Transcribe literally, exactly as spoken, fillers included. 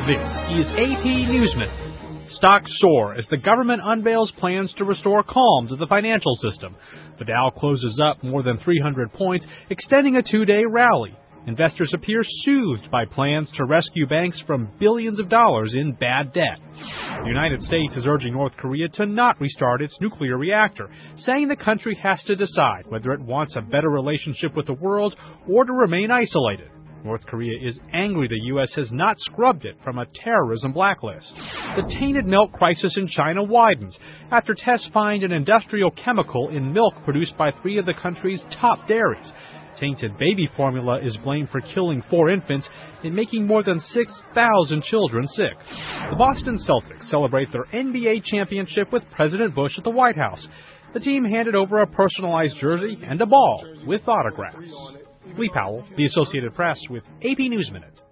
This is A P News Minute. Stocks soar as the government unveils plans to restore calm to the financial system. The Dow closes up more than three hundred points, extending a two-day rally. Investors appear soothed by plans to rescue banks from billions of dollars in bad debt. The United States is urging North Korea to not restart its nuclear reactor, saying the country has to decide whether it wants a better relationship with the world or to remain isolated. North Korea is angry the U S has not scrubbed it from a terrorism blacklist. The tainted milk crisis in China widens after tests find an industrial chemical in milk produced by three of the country's top dairies. Tainted baby formula is blamed for killing four infants and making more than six thousand children sick. The Boston Celtics celebrate their N B A championship with President Bush at the White House. The team handed over a personalized jersey and a ball with autographs. Lee Powell, The Associated Press, with A P News Minute.